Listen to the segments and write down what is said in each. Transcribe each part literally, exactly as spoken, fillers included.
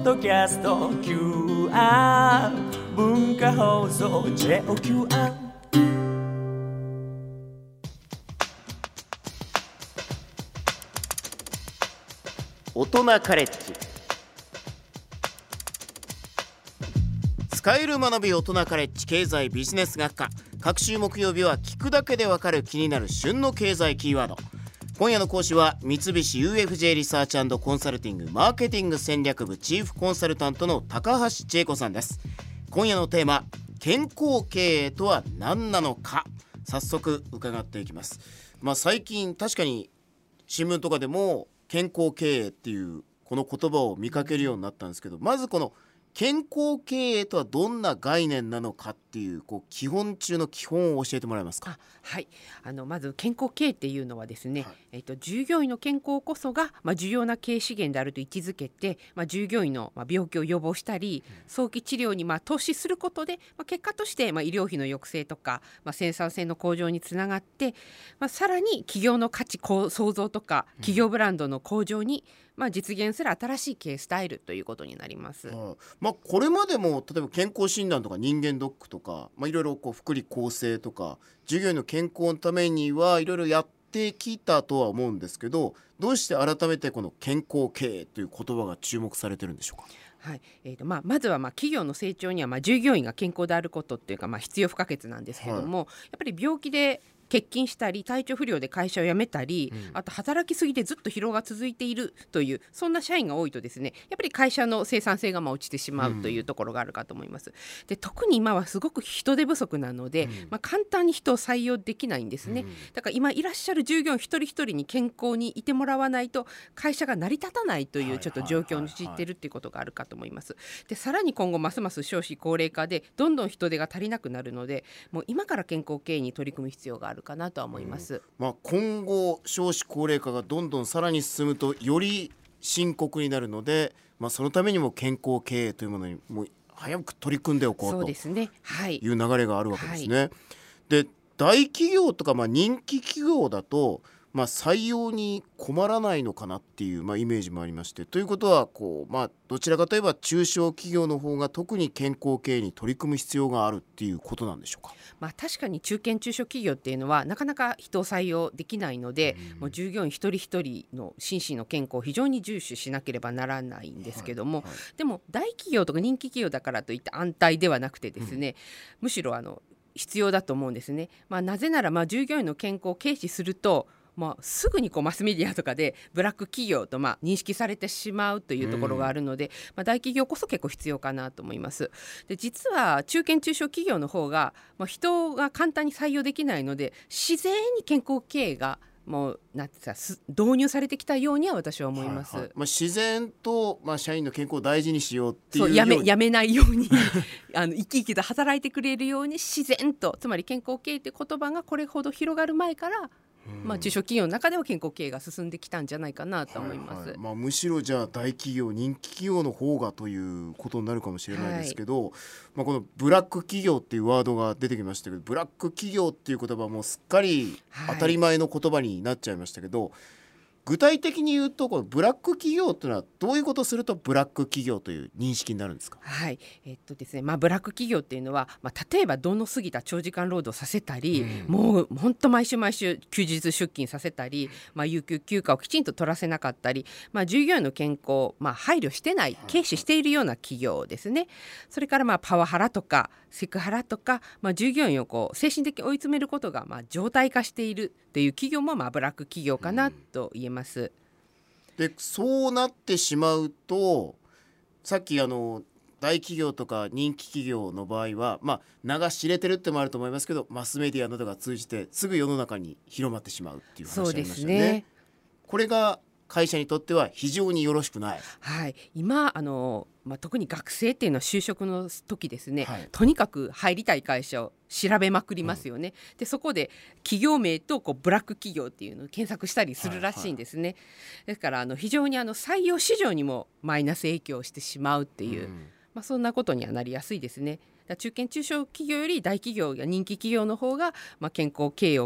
ッドキャスト キューアール 文化放送 ジェイオーキューアール。 大人カレッジ。使える学び大人カレッジ経済ビジネス学科。各週木曜日は聞くだけでわかる気になる旬の経済キーワード。今夜の講師は三菱 ユーエフジェー リサーチ&コンサルティングマーケティング戦略部チーフコンサルタントの高橋千恵子さんです。今夜のテーマ、健康経営とは何なのか、早速伺っていきます。まあ、最近確かに新聞とかでも健康経営っていうこの言葉を見かけるようになったんですけど、まずこの健康経営とはどんな概念なのかっていう、こう基本中の基本を教えてもらえますか。 あはい、あのまず健康経営っていうのはですね、 はいえっと、従業員の健康こそが、まあ、重要な経営資源であると位置づけて、まあ、従業員の、まあ、病気を予防したり、うん、早期治療に、まあ、投資することで、まあ、結果として、まあ、医療費の抑制とか、まあ、生産性の向上につながって、まあ、さらに企業の価値創造とか企業ブランドの向上に、まあ、実現する新しい経営スタイルということになります。 はあ、まあ、これまでも例えば健康診断とか人間ドックとか、まあ、いろいろこう福利厚生とか従業員の健康のためにはいろいろやってきたとは思うんですけど、どうして改めてこの健康経営という言葉が注目されてるんでしょうか。 はいえーとまあ、まずはまあ企業の成長にはまあ従業員が健康であることっていうかまあ必要不可欠なんですけども、はい、やっぱり病気で欠勤したり体調不良で会社を辞めたり、うん、あと働きすぎてずっと疲労が続いているというそんな社員が多いとですね、やっぱり会社の生産性がまあ落ちてしまうというところがあるかと思います。で特に今はすごく人手不足なので、うんまあ、簡単に人を採用できないんですね、うん、だから今いらっしゃる従業員一人一人に健康にいてもらわないと会社が成り立たないというちょっと状況に陥っているということがあるかと思います。でさらに今後ますます少子高齢化でどんどん人手が足りなくなるので、もう今から健康経営に取り組む必要があるかなとは思います。うんまあ、今後少子高齢化がどんどんさらに進むとより深刻になるので、まあ、そのためにも健康経営というものにもう早く取り組んでおこうという流れがあるわけですね。はい、で大企業とかまあ人気企業だとまあ、採用に困らないのかなっていう、まあ、イメージもありまして、ということはこう、まあ、どちらかといえば中小企業の方が特に健康経営に取り組む必要があるっていうことなんでしょうか。 まあ、確かに中堅中小企業っていうのはなかなか人を採用できないので、うん、もう従業員一人一人の心身の健康を非常に重視しなければならないんですけども、はいはい、でも大企業とか人気企業だからといって安泰ではなくてですね、うん、むしろあの必要だと思うんですね。まあ、なぜならまあ従業員の健康を軽視するとまあ、すぐにこうマスメディアとかでブラック企業とまあ認識されてしまうというところがあるので、うんまあ、大企業こそ結構必要かなと思います。で実は中堅中小企業の方が、まあ、人が簡単に採用できないので自然に健康経営がもうなんてさ導入されてきたようには私は思います。はいはいまあ、自然と、まあ、社員の健康を大事にしようっていうようにそうやめ、やめないようにあの生き生きと働いてくれるように自然と、つまり健康経営という言葉がこれほど広がる前からまあ、中小企業の中では健康経営が進んできたんじゃないかなと思います。はいはいまあ、むしろじゃあ大企業人気企業の方がということになるかもしれないですけど、はいまあ、このブラック企業っていうワードが出てきましたけど、ブラック企業っていう言葉はもうすっかり当たり前の言葉になっちゃいましたけど、はい具体的に言うとこのブラック企業というのはどういうことをするとブラック企業という認識になるんですか。 はいえっとですねまあ、ブラック企業っていうのは、まあ、例えば度の過ぎた長時間労働させたり、うん、もう本当毎週毎週休日出勤させたり、まあ、有給休暇をきちんと取らせなかったり、まあ、従業員の健康、まあ、配慮してない軽視しているような企業ですね。それからまあパワハラとかセクハラとか、まあ、従業員をこう精神的に追い詰めることがまあ常態化しているという企業もまあブラック企業かなと言えます。うんでそうなってしまうとさっきあの大企業とか人気企業の場合は、まあ、名が知れてるってもあると思いますけどマスメディアなどが通じてすぐ世の中に広まってしまうっていう話ありましたよね。そうですね。これが会社にとっては非常によろしくない、 はい、今あの、まあ、特に学生っていうのは就職の時ですね、 はい、 とにかく入りたい会社を調べまくりますよね、うん、でそこで企業名とこうブラック企業っていうのを検索したりするらしいんですね、はいはい、ですからあの非常にあの採用市場にもマイナス影響をしてしまうっていう、うんまあ、そんなことにはなりやすいですね。だ中堅中小企業より大企業や人気企業の方が、まあ、健康経営を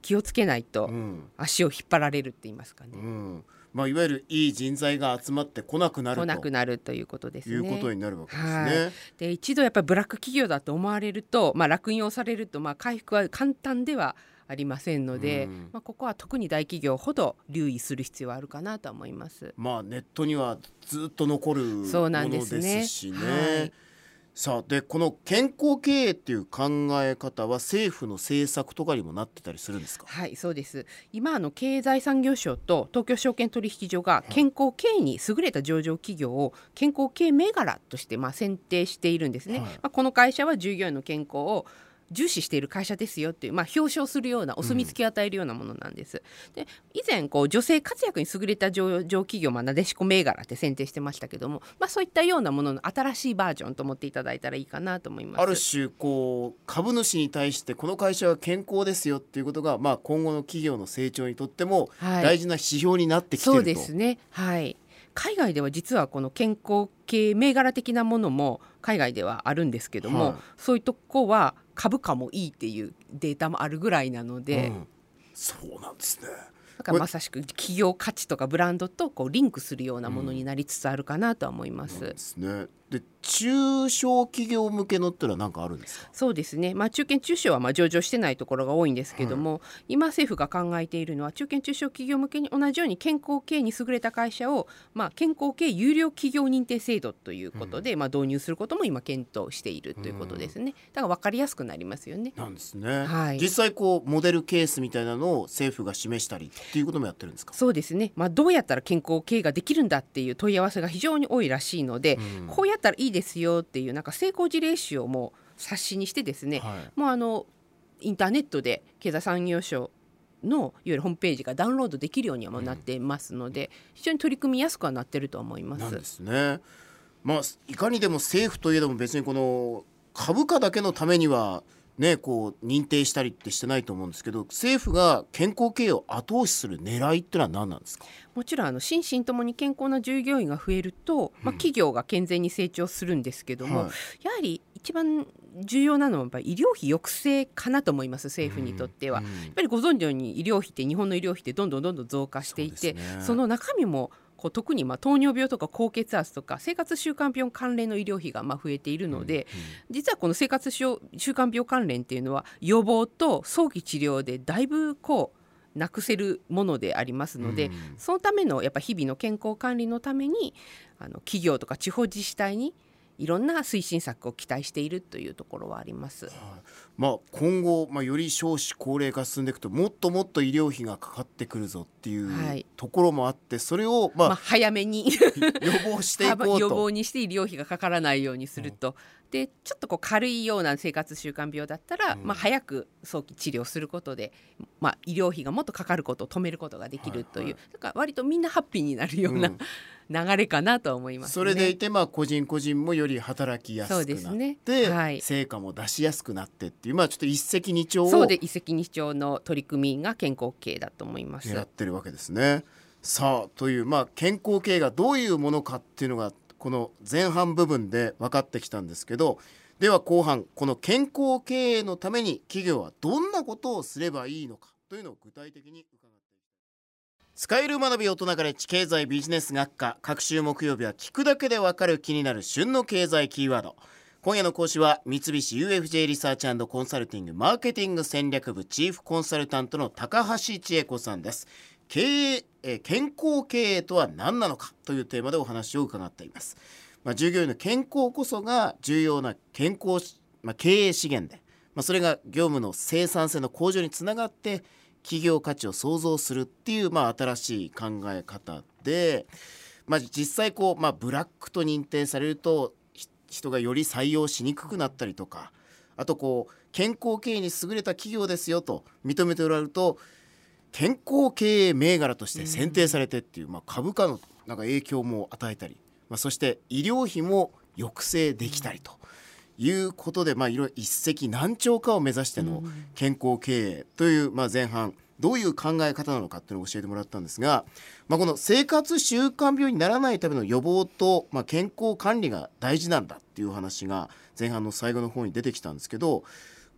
気をつけないとうん足を引っ張られるって言いますかね、 うんまあ、いわゆるいい人材が集まってこなくなる来なくとなるということですね。 いうことになるわけですね。 はいで一度やっぱりブラック企業だと思われると、まあ、落印をされると、まあ、回復は簡単ではありませんので、 うんまあ、ここは特に大企業ほど留意する必要はあるかなと思います。 まあネットにはずっと残るもそうなのでんですねすしね。 はいさあでこの健康経営っていう考え方は政府の政策とかにもなってたりするんですか？ はいそうです今あの経済産業省と東京証券取引所が健康経営に優れた上場企業を健康経営銘柄としてまあ選定しているんですね、 はいまあ、この会社は従業員の健康を重視している会社ですよっていう、まあ、表彰するようなお墨付きを与えるようなものなんです、うん、で以前こう女性活躍に優れた上場企業、まあ、なでしこ銘柄って選定してましたけども、まあ、そういったようなものの新しいバージョンと思っていただいたらいいかなと思います。 ある種こう株主に対してこの会社は健康ですよっていうことが、まあ、今後の企業の成長にとってもはい大事な指標になってきていると、 そうですねはい海外では実はこの健康系銘柄的なものも海外ではあるんですけども、 はいそういうとこは株価もいいっていうデータもあるぐらいなので、 うんそうなんですね。 だからまさしく企業価値とかブランドとこうリンクするようなものになりつつあるかなとは思います、 そうですね。で中小企業向けのってのは何かあるんですか？ そうですね、まあ、中堅中小はまあ上場してないところが多いんですけども、今政府が考えているのは中堅中小企業向けに同じように健康経営に優れた会社を、まあ、健康経営有料企業認定制度ということで、まあ、導入することも今検討しているということですね。だから分かりやすくなりますよね。 なんですね、 はい実際こうモデルケースみたいなのを政府が示したりっていうこともやってるんですか？ そうですね、まあ、どうやったら健康経営ができるんだっていう問い合わせが非常に多いらしいので、 うんこうやったらいいですよっていうなんか成功事例集をもう冊子にしてですね、 はいもうあのインターネットで経済産業省のいわゆるホームページがダウンロードできるようにはもうなってますので、非常に取り組みやすくはなってると思います。 なんですね。まあいかにでも政府といえども別にこの株価だけのためにはねこう認定したりってしてないと思うんですけど、政府が健康経営を後押しする狙いってのは何なんですか？ もちろんあの心身ともに健康な従業員が増えると、まあ、企業が健全に成長するんですけども、 はいやはり一番重要なのはやっぱり医療費抑制かなと思います。政府にとっては、 うんやっぱりご存知のように医療費って日本の医療費ってどんどんどんどん増加していて、 そうですねその中身もこう特にまあ糖尿病とか高血圧とか生活習慣病関連の医療費がまあ増えているので、実はこの生活習慣病関連っていうのは予防と早期治療でだいぶこうなくせるものでありますので、 うんそのためのやっぱ日々の健康管理のためにあの企業とか地方自治体にいろんな推進策を期待しているというところはあります。 まあ、今後、まあ、より少子高齢化進んでいくともっともっと医療費がかかってくるぞっていはいうところもあって、それを、まあまあ、早めに予防していこうと予防にして医療費がかからないようにすると、でちょっとこう軽いような生活習慣病だったら、 うんまあ、早く早期治療することで、まあ、医療費がもっとかかることを止めることができるという、 はいはだから割とみんなハッピーになるような、 うん流れかなと思いますね。 それでいて、まあ、個人個人もより働きやすくなそうって、 ですねはい成果も出しやすくなってっていう、まあ、ちょっと一石二鳥をそうで一石二鳥の取り組みが健康経営だと思います。 狙ってるわけですね。さあという、まあ、健康経営がどういうものかっていうのがこの前半部分で分かってきたんですけど、では後半この健康経営のために企業はどんなことをすればいいのかというのを具体的に伺っていきたい。使える学び大人カレッジ経済ビジネス学科、各週木曜日は聞くだけで分かる気になる旬の経済キーワード。今夜の講師は三菱 ユーエフジェー リサーチ&コンサルティングマーケティング戦略部チーフコンサルタントの高橋千恵子さんです。経営、えー健康経営とは何なのかというテーマでお話を伺っています。まあ、従業員の健康こそが重要な健康、まあ、経営資源で、まあ、それが業務の生産性の向上につながって企業価値を創造するっていう、まあ、新しい考え方で、まあ、実際こう、まあ、ブラックと認定されるとひ人がより採用しにくくなったりとか、あとこう健康経営に優れた企業ですよと認めておられると健康経営銘柄として選定されてっていう、まあ、株価のなんか影響も与えたり、まあ、そして医療費も抑制できたりということで、まあ、いろいろ一石何鳥かを目指しての健康経営という、まあ、前半どういう考え方なのかっていうのを教えてもらったんですが、まあ、この生活習慣病にならないための予防と、まあ、健康管理が大事なんだっていう話が前半の最後の方に出てきたんですけど、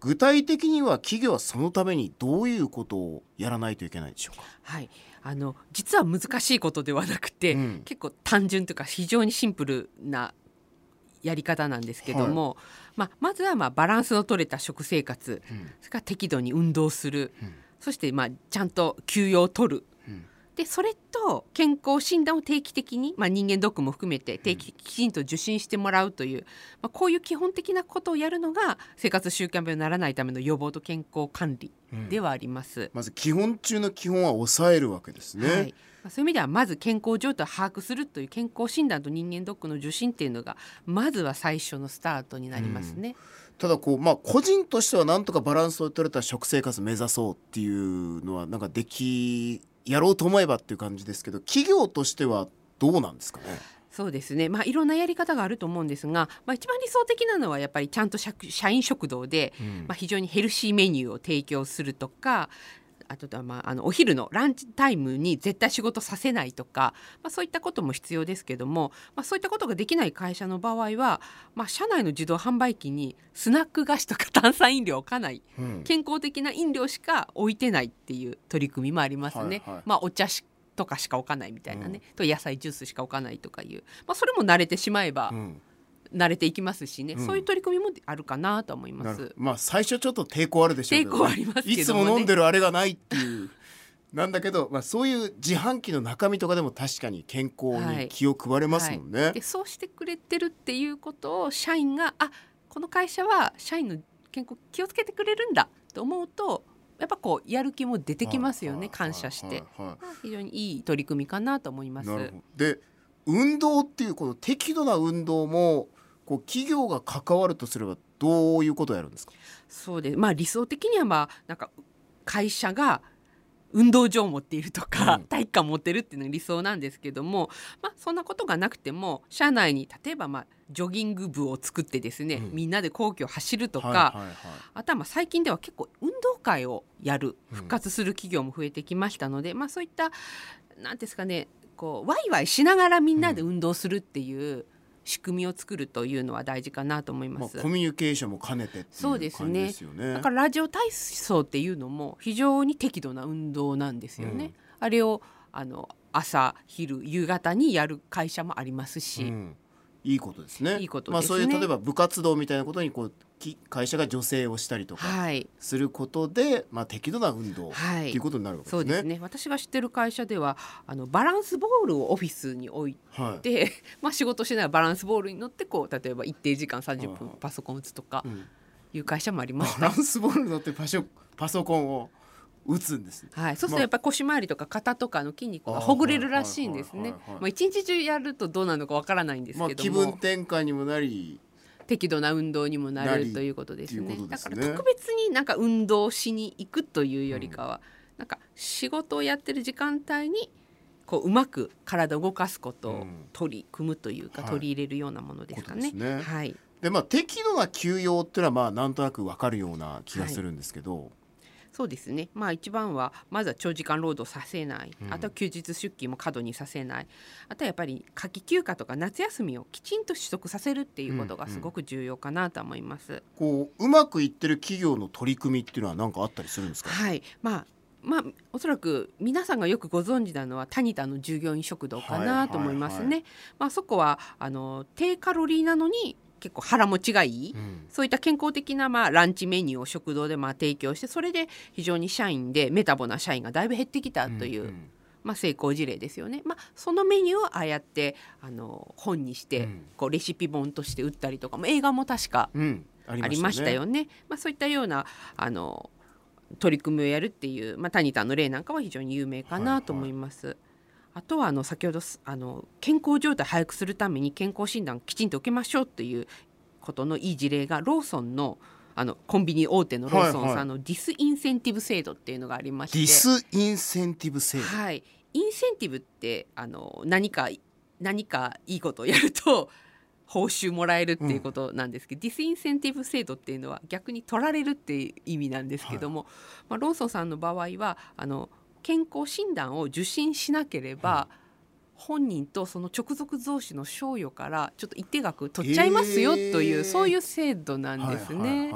具体的には企業はそのためにどういうことをやらないといけないでしょうか。 はい、あの実は難しいことではなくて、うん、結構単純というか非常にシンプルなやり方なんですけども、はい、まあ、まずはまあバランスの取れた食生活、うん、それから適度に運動する、うん、そしてまあちゃんと休養を取る、うん、でそれと健康診断を定期的に、まあ、人間ドックも含めて定期きちんと受診してもらうという、まあ、こういう基本的なことをやるのが生活習慣病にならないための予防と健康管理ではあります、うん、 まず基本中の基本は抑えるわけですね、はい、 そういう意味ではまず健康状態を把握するという健康診断と人間ドックの受診っていうのがまずは最初のスタートになりますね、うん、 ただこう、まあ、個人としてはなんとかバランスを取れた食生活目指そうっていうのはなんかできやろうと思えばっていう感じですけど、企業としてはどうなんですかね。 そうですね、まあ、いろんなやり方があると思うんですが、まあ、一番理想的なのはやっぱりちゃんと社員食堂で、うん、まあ、非常にヘルシーメニューを提供するとか、あとはまああのお昼のランチタイムに絶対仕事させないとか、まあ、そういったことも必要ですけども、まあ、そういったことができない会社の場合は、まあ、社内の自動販売機にスナック菓子とか炭酸飲料を置かない、うん、健康的な飲料しか置いてないっていう取り組みもありますね、はいはい、まあ、お茶しとかしか置かないみたいなね、うん、と野菜ジュースしか置かないとかいう、まあ、それも慣れてしまえば、うん、慣れていきますしね、うん、そういう取り組みもあるかなと思います。 まあ、最初ちょっと抵抗あるでしょうけど、 抵抗ありますけどもね、 いつも飲んでるあれがないっていうなんだけど、まあ、そういう自販機の中身とかでも確かに健康に気を配れますもんね、はいはい、 でそうしてくれてるっていうことを社員が、あ、この会社は社員の健康気をつけてくれるんだと思うとやっぱこうやる気も出てきますよね、感謝して、はいはいはい、非常にいい取り組みかなと思います。 なるほど。で運動っていうこの適度な運動もこう企業が関わるとすればどういうことをやるんですか。 そうです、まあ、理想的には、まあ、なんか会社が運動場を持っているとか、うん、体育館を持ってるっていうのが理想なんですけども、まあ、そんなことがなくても社内に例えばまあジョギング部を作ってですね、うん、みんなで皇居を走るとか、はいはいはい、あとはまあ最近では結構運動会をやる復活する企業も増えてきましたので、うん、まあ、そういったなんですかね、こうワイワイしながらみんなで運動するっていう仕組みを作るというのは大事かなと思います、 まあ、コミュニケーションも兼ねてっていう感じですよね。そうですね。 だからラジオ体操っていうのも非常に適度な運動なんですよね、うん、あれをあの朝昼夕方にやる会社もありますし、うん、 いいことですね。 いいことですね。 まあ、そういう例えば部活動みたいなことにこう会社が助成をしたりとかすることで、はい、まあ、適度な運動ということになるわけですね、 そうですね。私が知ってる会社ではあのバランスボールをオフィスに置いて、はい、まあ、仕事しながらバランスボールに乗ってこう例えば一定時間さんじゅっぷんパソコン打つとかいう会社もありました、 バランスボールに乗ってパショパソコンを打つんです、ね、 はい、そうするとやっぱり腰回りとか肩とかの筋肉がほぐれるらしいんですね。一日中やるとどうなのかわからないんですけども、まあ、 気分転換にもなり適度な運動にもなるということですね。だから特別になんか運動しに行くというよりかは、うん、なんか仕事をやってる時間帯にこううまく体を動かすことを取り組むというか、うん、取り入れるようなものですかね。 はい、 はい。 で、まあ、適度な休養っていうのはまあなんとなく分かるような気がするんですけど、はい、 そうですね、まあ、一番はまずは長時間労働させない、うん、あとは休日出勤も過度にさせない、あとはやっぱり夏季休暇とか夏休みをきちんと取得させるっていうことがすごく重要かなと思います、うんうん、 こううまくいってる企業の取り組みっていうのは何かあったりするんですか。 はい、まあまあ、おそらく皆さんがよくご存知なのはタニタの従業員食堂かなと思いますね、はいはいはい、まあ、そこはあの低カロリーなのに結構腹持ちがいい、うん、そういった健康的なまあランチメニューを食堂でまあ提供して、それで非常に社員でメタボな社員がだいぶ減ってきたという、うんうん、まあ、成功事例ですよね、まあ、そのメニューをああやってあの本にして、うん、こうレシピ本として売ったりとか、映画も確かありましたよね、うん、まあ、そういったようなあの取り組みをやるっていう、まあ、タニタの例なんかは非常に有名かなと思います、はいはい。あとはあの先ほどあの健康状態を早くするために健康診断をきちんと受けましょうということのいい事例がローソンのあのコンビニ大手のローソンさんのディスインセンティブ制度っていうのがありまして、 ディスインセンティブ制度、 はい、インセンティブってあの何か何かいいことをやると報酬もらえるっていうことなんですけど、うん、ディスインセンティブ制度っていうのは逆に取られるっていう意味なんですけども、はい、まあ、ローソンさんの場合はあの健康診断を受診しなければ、うん、本人とその直属増資の賞与からちょっと一定額取っちゃいますよという、えー、そういう制度なんですね、はいはいはい。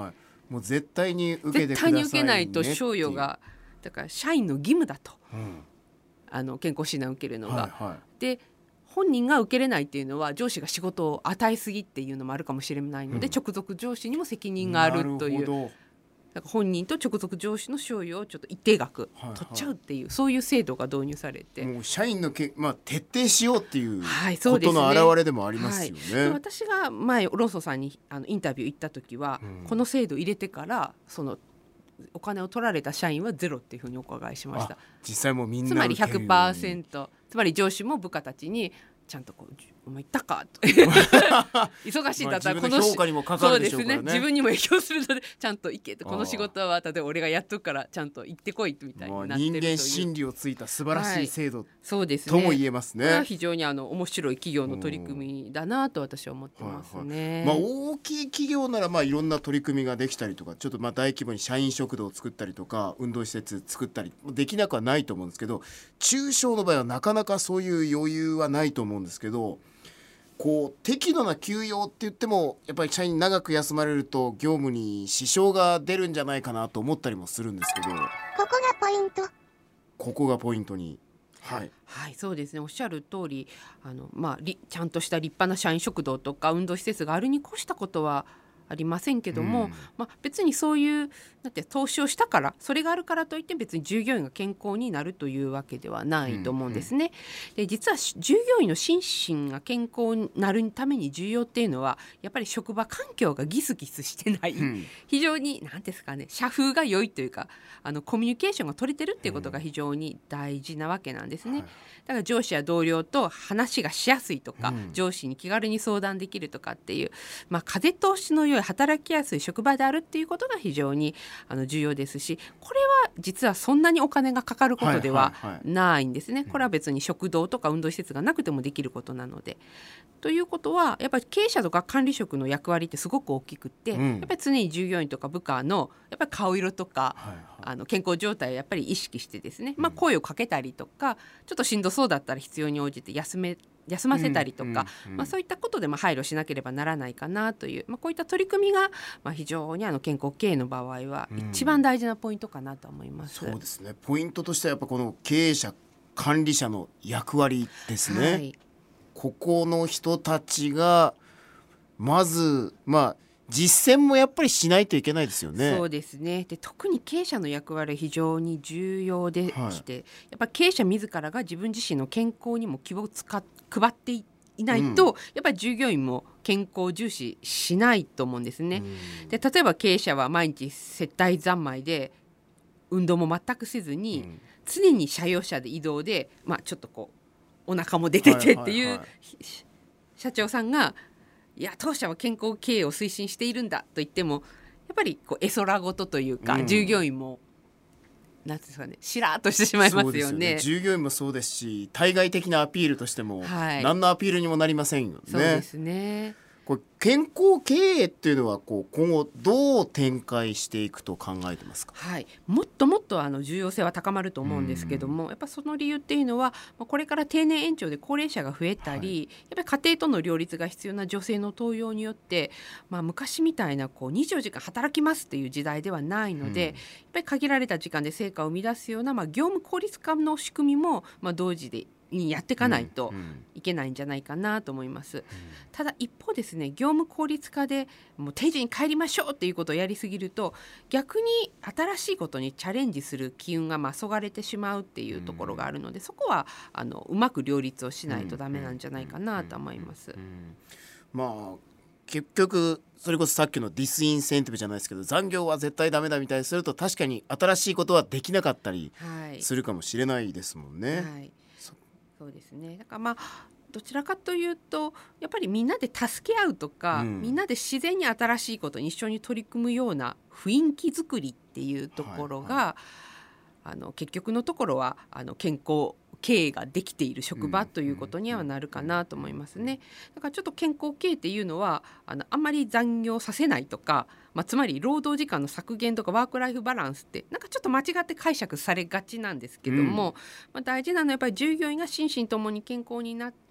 もう絶対に受けてくださいね絶対に受けないと賞与がだから社員の義務だと、 うん、 あの健康診断を受けるのが、 はいはい、 で本人が受けれないっていうのは上司が仕事を与えすぎっていうのもあるかもしれないので、うん、直属上司にも責任があるという、だから本人と直属上司の賞与をちょっと一定額取っちゃうっていう、はいはい、そういう制度が導入されて、 もう社員のけ、まあ、徹底しようっていうことの表れでもありますよね。はい、 はい、私が前ローソンさんにあのインタビュー行った時は、うん、この制度入れてからそのお金を取られた社員はゼロっていうふうにお伺いしました。 実際もうみんなつまり ひゃくパーセント、つまり上司も部下たちにちゃんとこうお前言ったかと忙しいんだったらこの、 まあ、自分の評価にもかかるでしょうからね。 そうですね、自分にも影響するのでちゃんと行けと、この仕事は例えば俺がやっとくからちゃんと行ってこいみたいになってるという、 人間心理をついた素晴らしい制度、はい、 そうですね、 とも言えますね。これは非常にあの面白い企業の取り組みだなと私は思ってますね。 はいはい、まあ、大きい企業ならまあいろんな取り組みができたりとか、ちょっとまあ大規模に社員食堂を作ったりとか運動施設作ったりできなくはないと思うんですけど、中小の場合はなかなかそういう余裕はないと思うんですけど、こう適度な休養って言ってもやっぱり社員長く休まれると業務に支障が出るんじゃないかなと思ったりもするんですけど、ここがポイントここがポイントに、はい、 はい、そうですね、おっしゃる通り、あの、まあ、ちゃんとした立派な社員食堂とか運動施設があるに越したことはありませんけども、うん、まあ、別にそういうだって投資をしたからそれがあるからといって別に従業員が健康になるというわけではないと思うんですね。うんうん、で実は従業員の心身が健康になるために重要っていうのはやっぱり職場環境がギスギスしてない、うん、非常に何ですかね、社風が良いというか、あのコミュニケーションが取れてるっていうことが非常に大事なわけなんですね。うん、だから上司や同僚と話がしやすいとか、うん、上司に気軽に相談できるとかっていう、まあ、風通しの良い働きやすい職場であるっていうことが非常にあの重要ですし、これは実はそんなにお金がかかることではないんですね。これは別に食堂とか運動施設がなくてもできることなので。ということはやっぱり経営者とか管理職の役割ってすごく大きくって、うん、やっぱり常に従業員とか部下のやっぱり顔色とか、はいはい、あの健康状態をやっぱり意識してですね、まあ、声をかけたりとか、ちょっとしんどそうだったら必要に応じて休め休ませたりとか、うんうん、まあ、そういったことでも配慮しなければならないかなという、まあ、こういった取り組みがまあ非常にあの健康経営の場合は一番大事なポイントかなと思います。 うん、そうですね、ポイントとしてはやっぱこの経営者管理者の役割ですね。はい、ここの人たちがまずまあ実践もやっぱりしないといけないですよね。 そうですね。で特に経営者の役割は非常に重要でして、はい、やっぱり経営者自らが自分自身の健康にも気を使っ配っていないと、うん、やっぱり従業員も健康を重視しないと思うんですね。うん、で例えば経営者は毎日接待三昧で運動も全くせずに、うん、常に車用車で移動で、まあ、ちょっとこうお腹も出ててっていう、はいはいはい、社長さんがいや当社は健康経営を推進しているんだと言ってもやっぱりこう絵空事というか、うん、従業員もなんですかね、しらーっとしてしまいますよね。 そうですよね、従業員もそうですし対外的なアピールとしても、はい、何のアピールにもなりませんよね。 そうですね。 これ健康経営っていうのはこう今後どう展開していくと考えてますか？ はい、もっともっとあの重要性は高まると思うんですけども、やっぱその理由っていうのはこれから定年延長で高齢者が増えたり、はい、やっぱり家庭との両立が必要な女性の登用によって、まあ、昔みたいなこうにじゅうよじかん働きますっていう時代ではないので、うん、やっぱり限られた時間で成果を生み出すような、まあ、業務効率化の仕組みも、まあ、同時でにやっていかないといけないんじゃないかなと思います。うんうん、ただ一方ですね、業務効率化でもう定時に帰りましょうっていうことをやりすぎると逆に新しいことにチャレンジする機運がまあそがれてしまうっていうところがあるので、うん、そこはあのうまく両立をしないとダメなんじゃないかなと思います。 まあ結局それこそさっきのディスインセンティブじゃないですけど、残業は絶対ダメだみたいにすると確かに新しいことはできなかったりするかもしれないですもんね。はいはい、 そうですね。だからまあどちらかというとやっぱりみんなで助け合うとか、うん、みんなで自然に新しいことに一緒に取り組むような雰囲気づくりっていうところが、はいはい、あの結局のところはあの健康経営ができている職場ということにはなるかなと思いますね。だからちょっと健康経営っていうのはあのあんまり残業させないとか、まあ、つまり労働時間の削減とかワークライフバランスってなんかちょっと間違って解釈されがちなんですけども、うん、まあ、大事なのはやっぱり従業員が心身ともに健康になって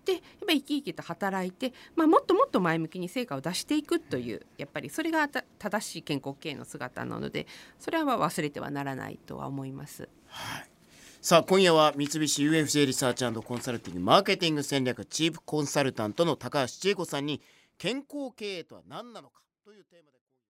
ってやっぱり生き生きと働いて、まあ、もっともっと前向きに成果を出していくというやっぱりそれがた正しい健康経営の姿なので、それは忘れてはならないとは思います。 はい、さあ今夜は三菱 ユーエフジェー リサーチ&コンサルティングマーケティング戦略チーフコンサルタントの高橋千恵子さんに健康経営とは何なのかというテーマで